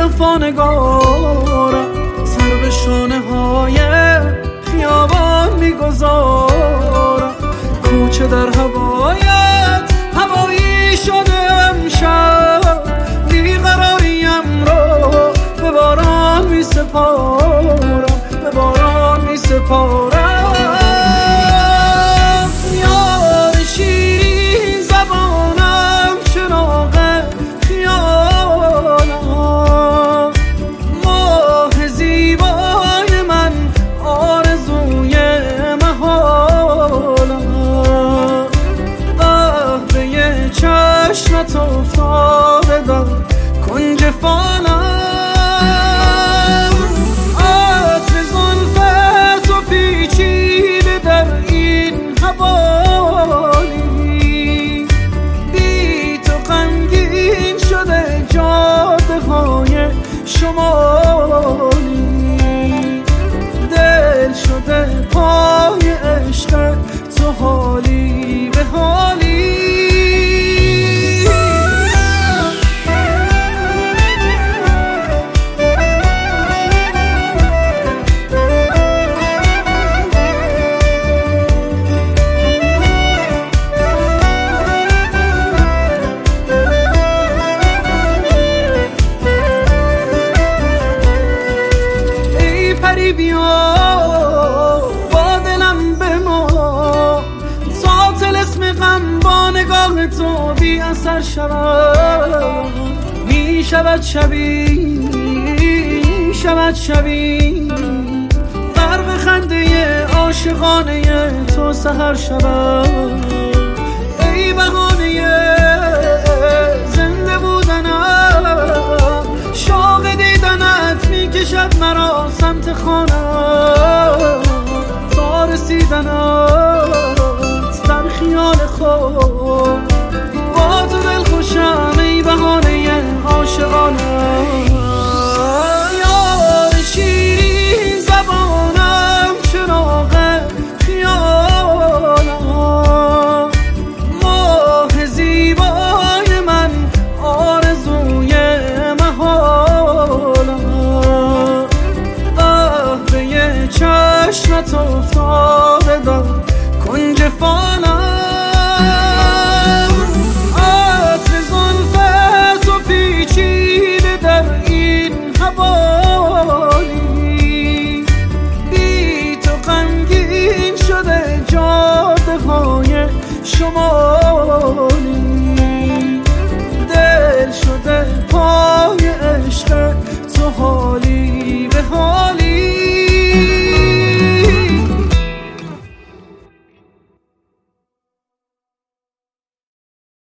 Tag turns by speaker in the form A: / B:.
A: وفا نگارم، سر به شانه های خیابان میگذارم. کوچه در هوایت هوایی شده امشب، بیقراریم رو به باران میسپارم، به باران میسپارم. یار شیرین زبانم، چراغ خیالم، ماه زیبای من، آرزوی محالم. قهوه چشمت افتاده در کنج فالم، عطر زلفت و پیچیده در این حوالی. بی تو غمگین شده جاده های شمالی، دل شده پای عشق تو حالی به حالی. بیا با دلم بما، تا طلسم غم با نگاه تو بی اثر شود. می شود شبی غرق خنده عاشقانه تو سحر شود. ای بهانه زنده بودنم، شوق دیدنت میکشد مرا سمت خانم، تا رسیدنت در خیال خود. با تو دل خوشم ای بهانه عاشقانم. یار شیرین زبانم، چراغ خیالم، ماه زیبای من، آرزوی محالم. قهوه چشمت افتاد